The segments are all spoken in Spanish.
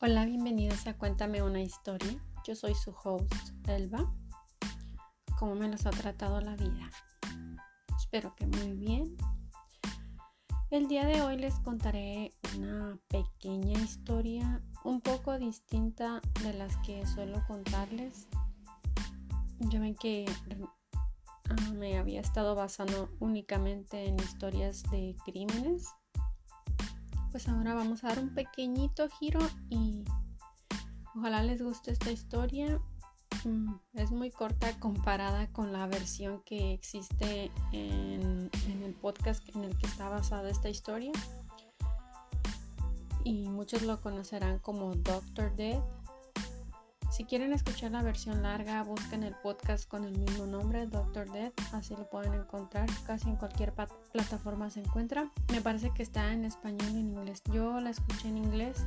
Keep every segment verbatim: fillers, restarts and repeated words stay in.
Hola, bienvenidos a Cuéntame una historia. Yo soy su host, Elba. ¿Cómo me los ha tratado la vida? Espero que muy bien. El día de hoy les contaré una pequeña historia un poco distinta de las que suelo contarles. Ya ven que uh, me había estado basando únicamente en historias de crímenes. Pues ahora vamos a dar un pequeñito giro y ojalá les guste esta historia. Es muy corta comparada con la versión que existe en, en el podcast en el que está basada esta historia. Y muchos lo conocerán como Doctor Death. Si quieren escuchar la versión larga, busquen el podcast con el mismo nombre, Doctor Death. Así lo pueden encontrar. Casi en cualquier pat- plataforma se encuentra. Me parece que está en español y en inglés. Yo la escuché en inglés.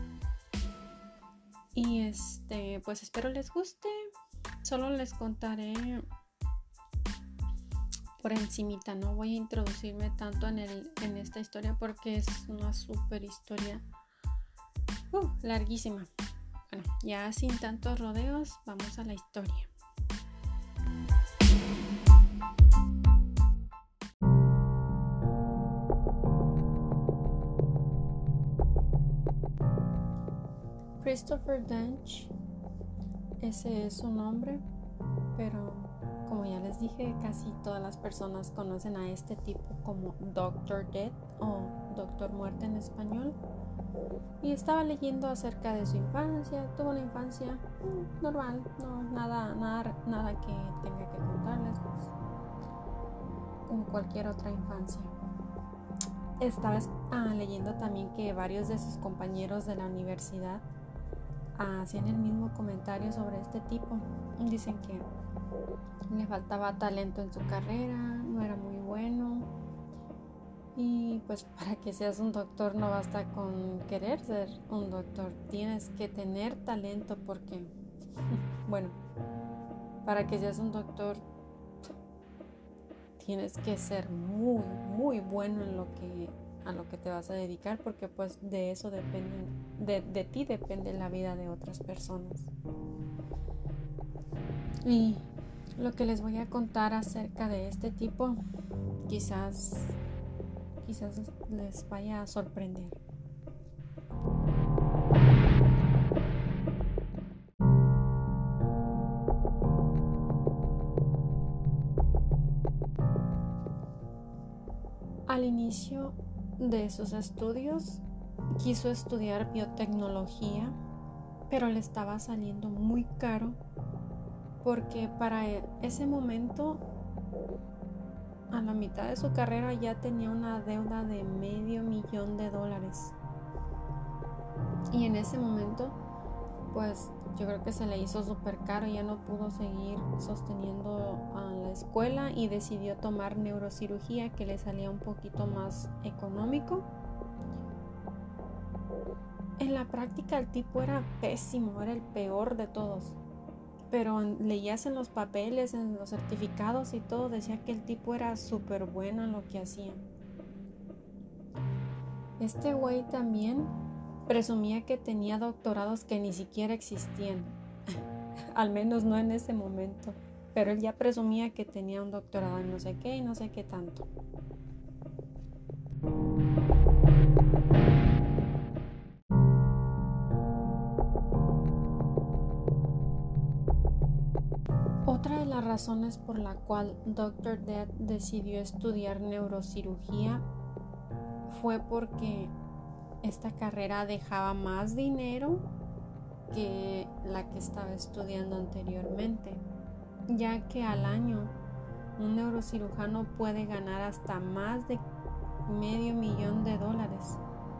Y este, pues espero les guste. Solo les contaré por encimita, no voy a introducirme tanto en, el, en esta historia porque es una super historia uh, larguísima. Bueno, ya sin tantos rodeos, vamos a la historia. Christopher Dench, ese es su nombre, pero como ya les dije, casi todas las personas conocen a este tipo como Doctor Death o Doctor Muerte en español. Y estaba leyendo acerca de su infancia. Tuvo una infancia mm, normal, no nada, nada, nada que tenga que contarles, pues, como cualquier otra infancia. Estaba ah, leyendo también que varios de sus compañeros de la universidad ah, hacían el mismo comentario sobre este tipo. Dicen que le faltaba talento en su carrera, no era muy bueno. Y pues para que seas un doctor no basta con querer ser un doctor, tienes que tener talento porque, bueno, para que seas un doctor tienes que ser muy, muy bueno en lo que, a lo que te vas a dedicar porque pues de eso depende, de, de ti depende la vida de otras personas. Y lo que les voy a contar acerca de este tipo quizás quizás les vaya a sorprender. Al inicio de sus estudios quiso estudiar biotecnología, pero le estaba saliendo muy caro porque para ese momento, a la mitad de su carrera, ya tenía una deuda de medio millón de dólares. Y en ese momento, pues yo creo que se le hizo súper caro, ya no pudo seguir sosteniendo a la escuela y decidió tomar neurocirugía, que le salía un poquito más económico. En la práctica el tipo era pésimo, era el peor de todos, pero leías en los papeles, en los certificados y todo, decía que el tipo era súper bueno en lo que hacía. Este güey también presumía que tenía doctorados que ni siquiera existían, al menos no en ese momento, pero él ya presumía que tenía un doctorado en no sé qué y no sé qué tanto. Otra de las razones por la cual Doctor Death decidió estudiar neurocirugía fue porque esta carrera dejaba más dinero que la que estaba estudiando anteriormente, ya que al año un neurocirujano puede ganar hasta más de medio millón de dólares.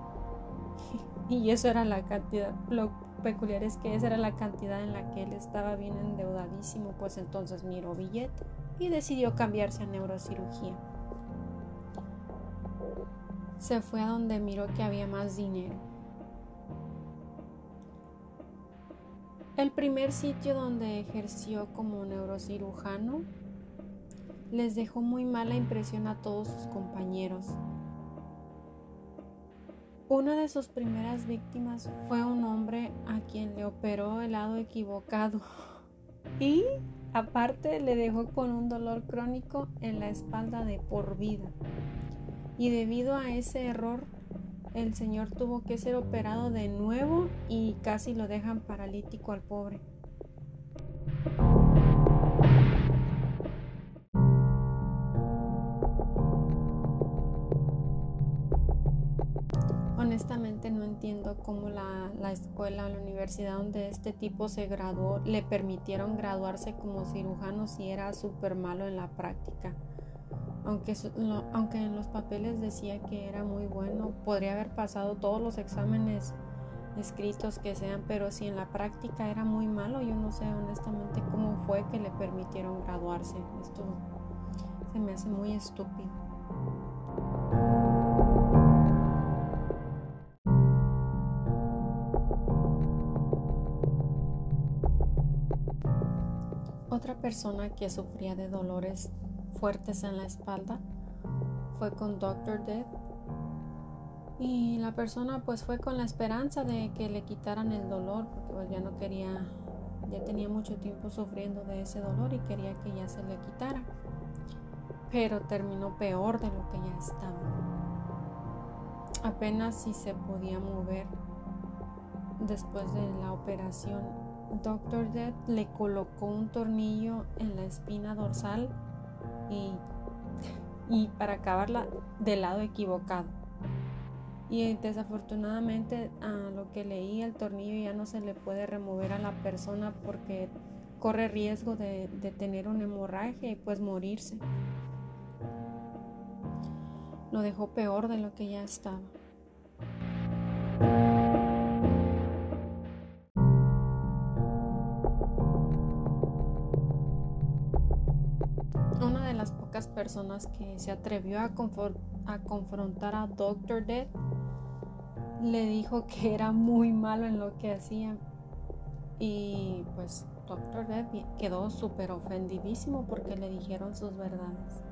Y eso era la cantidad. Lo peculiar es que esa era la cantidad en la que él estaba bien endeudadísimo, pues entonces miró billete y decidió cambiarse a neurocirugía. Se fue a donde miró que había más dinero. El primer sitio donde ejerció como neurocirujano les dejó muy mala impresión a todos sus compañeros, Una de sus primeras víctimas fue un hombre a quien le operó el lado equivocado y aparte le dejó con un dolor crónico en la espalda de por vida. Y debido a ese error, el señor tuvo que ser operado de nuevo y casi lo dejan paralítico al pobre. Honestamente no entiendo cómo la, la escuela o la universidad donde este tipo se graduó le permitieron graduarse como cirujano si era súper malo en la práctica. Aunque, lo, aunque en los papeles decía que era muy bueno, podría haber pasado todos los exámenes escritos que sean, pero si en la práctica era muy malo, yo no sé honestamente cómo fue que le permitieron graduarse. Esto se me hace muy estúpido. Otra persona que sufría de dolores fuertes en la espalda fue con doctor Death, y la persona pues fue con la esperanza de que le quitaran el dolor porque pues ya no quería, ya tenía mucho tiempo sufriendo de ese dolor y quería que ya se le quitara, pero terminó peor de lo que ya estaba. Apenas si se podía mover después de la operación. doctor Death le colocó un tornillo en la espina dorsal y, y para acabarla del lado equivocado. Y desafortunadamente, a lo que leí, el tornillo ya no se le puede remover a la persona porque corre riesgo de, de tener una hemorragia y pues morirse. Lo dejó peor de lo que ya estaba. Una de las pocas personas que se atrevió a, confor- a confrontar a doctor Death le dijo que era muy malo en lo que hacía, y pues doctor Death quedó súper ofendidísimo porque le dijeron sus verdades.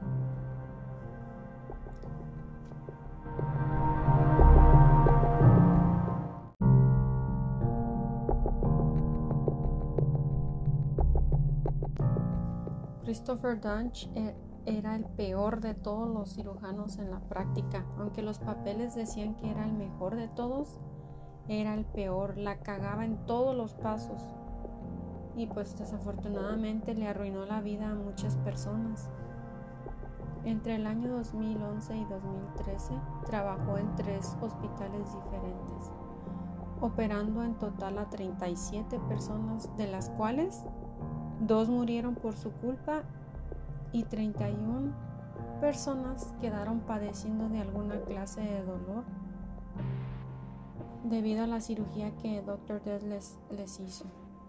Christopher Dunch era el peor de todos los cirujanos en la práctica. Aunque los papeles decían que era el mejor de todos, era el peor, la cagaba en todos los pasos y pues desafortunadamente le arruinó la vida a muchas personas. Entre el año dos mil once y dos mil trece trabajó en tres hospitales diferentes, operando en total a treinta y siete personas, de las cuales dos murieron por su culpa y treinta y una personas quedaron padeciendo de alguna clase de dolor debido a la cirugía que doctor Death les, les hizo.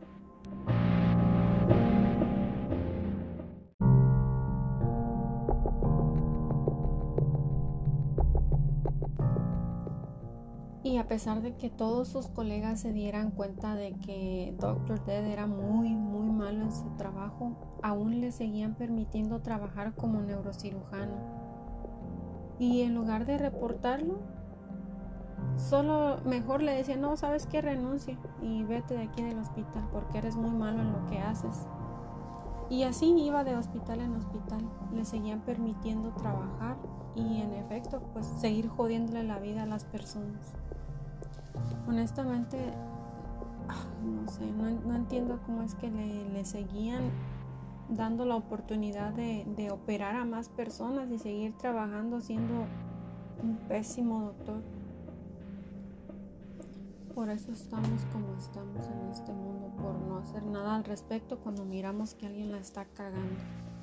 Y a pesar de que todos sus colegas se dieran cuenta de que doctor Death era muy, muy malo en su trabajo, aún le seguían permitiendo trabajar como neurocirujano. Y en lugar de reportarlo, solo mejor le decían: no, ¿sabes qué? Renuncia y vete de aquí del hospital porque eres muy malo en lo que haces. Y así iba de hospital en hospital, le seguían permitiendo trabajar y en efecto pues seguir jodiéndole la vida a las personas. Honestamente, no sé, no, no entiendo cómo es que le, le seguían dando la oportunidad de, de operar a más personas y seguir trabajando siendo un pésimo doctor. Por eso estamos como estamos en este mundo, por no hacer nada al respecto cuando miramos que alguien la está cagando.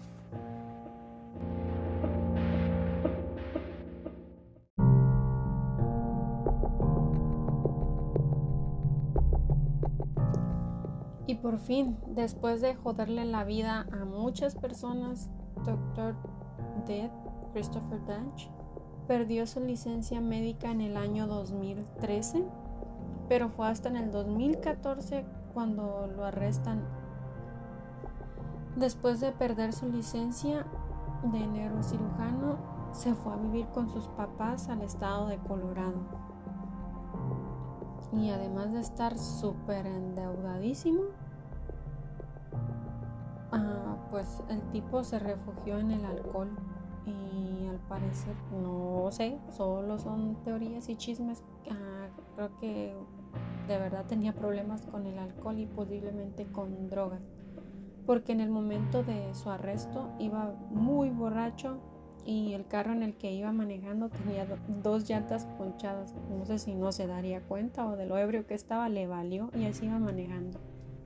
Y por fin, después de joderle la vida a muchas personas, doctor Death, Christopher Dunch, perdió su licencia médica en el año dos mil trece, pero fue hasta en el dos mil catorce cuando lo arrestan. Después de perder su licencia de neurocirujano, se fue a vivir con sus papás al estado de Colorado. y además de estar súper endeudadísimo, uh, pues el tipo se refugió en el alcohol. Y al parecer, no sé, solo son teorías y chismes. Uh, creo que de verdad tenía problemas con el alcohol y posiblemente con drogas, porque en el momento de su arresto iba muy borracho y el carro en el que iba manejando tenía do- dos llantas ponchadas. No sé si no se daría cuenta o de lo ebrio que estaba le valió y así iba manejando.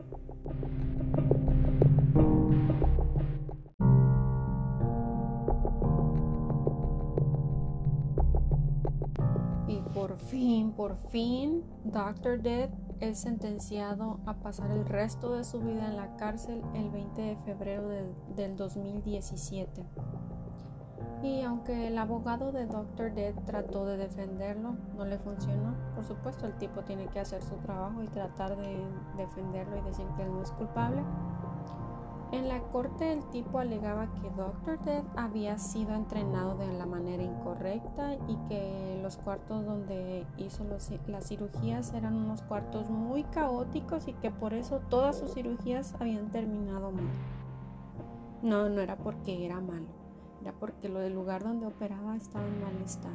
Y por fin, por fin, doctor Death es sentenciado a pasar el resto de su vida en la cárcel el veinte de febrero del, del dos mil diecisiete. Y aunque el abogado de doctor Death trató de defenderlo, no le funcionó. Por supuesto, el tipo tiene que hacer su trabajo y tratar de defenderlo y decir que él no es culpable. En la corte el tipo alegaba que doctor Death había sido entrenado de la manera incorrecta y que los cuartos donde hizo los, las cirugías eran unos cuartos muy caóticos y que por eso todas sus cirugías habían terminado mal. No, no era porque era malo, era porque lo del lugar donde operaba estaba en mal estado.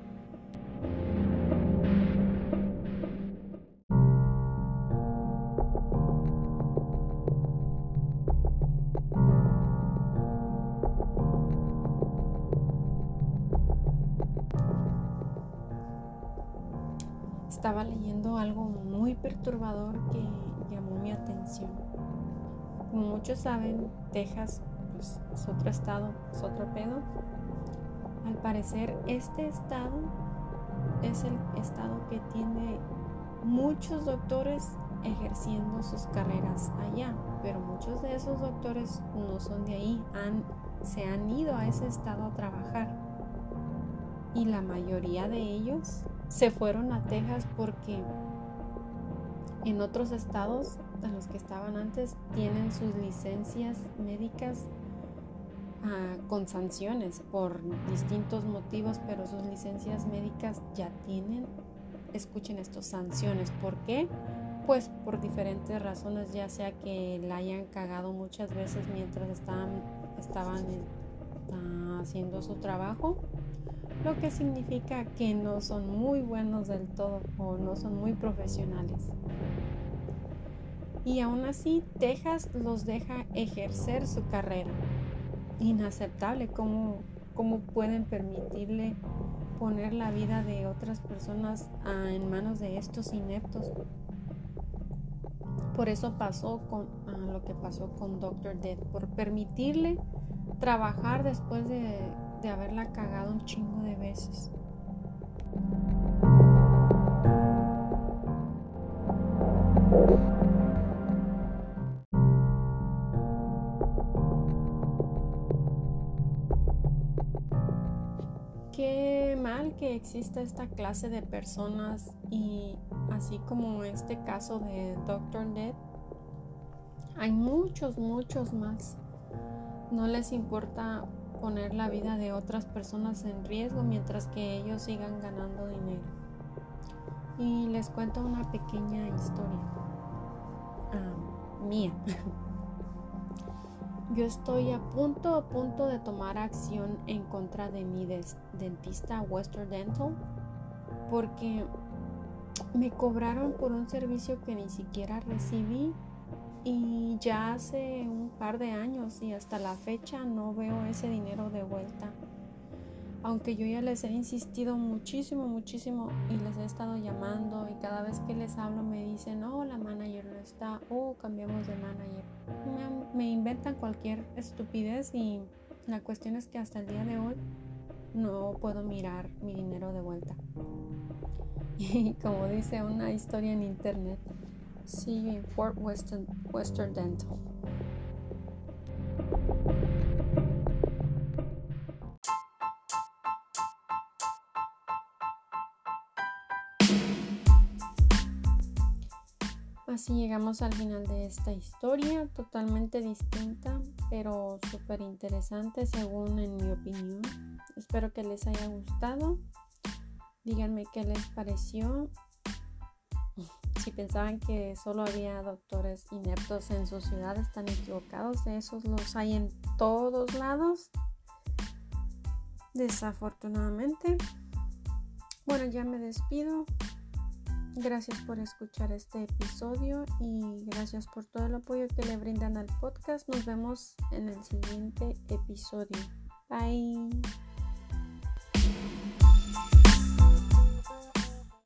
Estaba leyendo algo muy perturbador que llamó mi atención. Como muchos saben, Texas pues, es otro estado, es otro pedo. Al parecer, este estado es el estado que tiene muchos doctores ejerciendo sus carreras allá, pero muchos de esos doctores no son de ahí, han, se han ido a ese estado a trabajar. Y la mayoría de ellos se fueron a Texas porque en otros estados en los que estaban antes tienen sus licencias médicas uh, con sanciones por distintos motivos, pero sus licencias médicas ya tienen, escuchen esto, sanciones. ¿Por qué? Pues por diferentes razones, ya sea que la hayan cagado muchas veces mientras estaban, estaban uh, haciendo su trabajo, lo que significa que no son muy buenos del todo o no son muy profesionales. Y aún así, Texas los deja ejercer su carrera. Inaceptable, ¿cómo, cómo pueden permitirle poner la vida de otras personas uh, en manos de estos ineptos? Por eso pasó con uh, lo que pasó con doctor Death, por permitirle trabajar después de, de haberla cagado un chingo de veces. Qué mal que exista esta clase de personas, y así como este caso de doctor Death, hay muchos, muchos más. No les importa poner la vida de otras personas en riesgo mientras que ellos sigan ganando dinero. Y les cuento una pequeña historia uh, mía. Yo estoy a punto, a punto de tomar acción en contra de mi des- dentista Western Dental porque me cobraron por un servicio que ni siquiera recibí, y ya hace un par de años y hasta la fecha no veo ese dinero de vuelta. Aunque yo ya les he insistido muchísimo, muchísimo y les he estado llamando, y cada vez que les hablo me dicen, oh, la manager no está, oh, cambiamos de manager. Me, me inventan cualquier estupidez, y la cuestión es que hasta el día de hoy no puedo mirar mi dinero de vuelta. Y como dice una historia en internet, see you in Fort Western, Western Dental. Así llegamos al final de esta historia, totalmente distinta, pero súper interesante según en mi opinión. Espero que les haya gustado. Díganme qué les pareció. Si pensaban que solo había doctores ineptos en su ciudad, están equivocados. De esos los hay en todos lados, desafortunadamente. Bueno, ya me despido. Gracias por escuchar este episodio y gracias por todo el apoyo que le brindan al podcast. Nos vemos en el siguiente episodio. Bye.